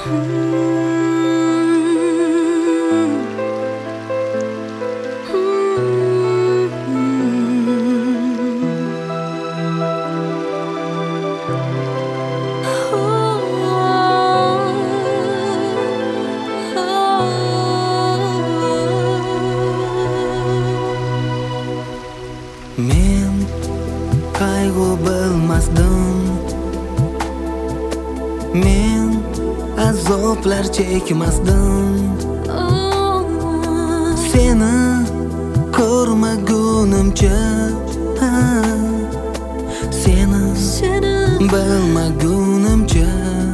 Men qayg'u bilmasdim, men azoblar chekmasdim. Seni ko'rmagunimcha, seni bilmagunimcha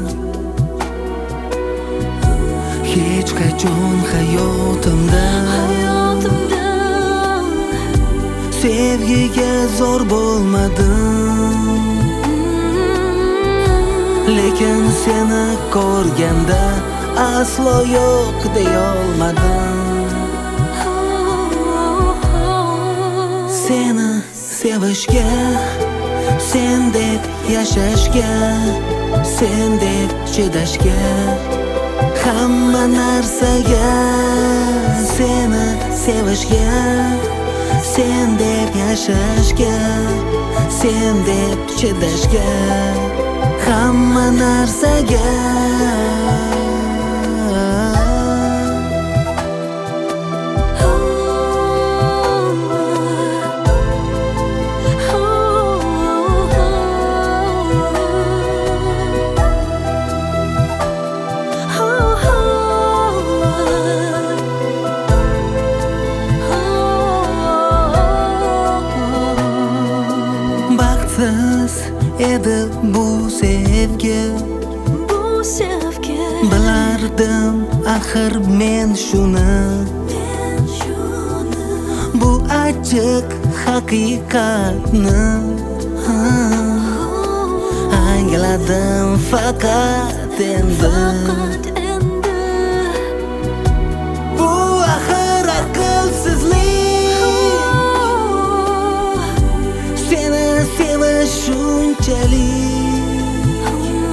hech qachon hayotimda sevgiga zor bo'lmadim. Lekin seni ko'rganda aslo yo'q deyolmadim. Seni sevishga, sen deb yashashga, sen deb chidashga, hamma narsaga. Seni sevishga, sen deb yashashga, sen deb chidashga, hamma narsaga. Baxtsiz edi bu sevgi, bilardim axir men shuni. Bu achchiq haqiqatni angladim faqat endi. Bu axir aqlsizlik, seni sevish shunchalik,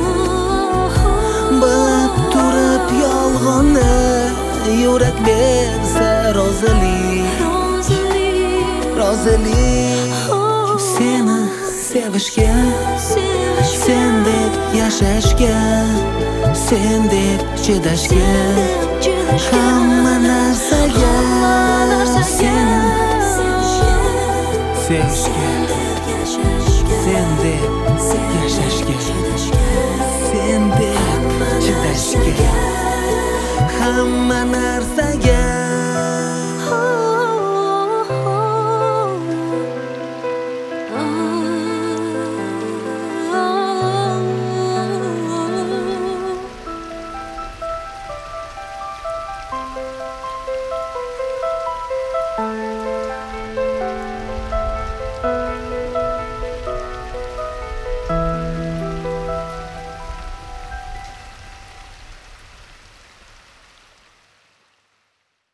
bilib turib yolg'onni yurak bersa rozilik. Seni sevishga, sen deb yashashga, sen deb chidashga, hamma narsaga. Seni sevishga, sen deb yashashga,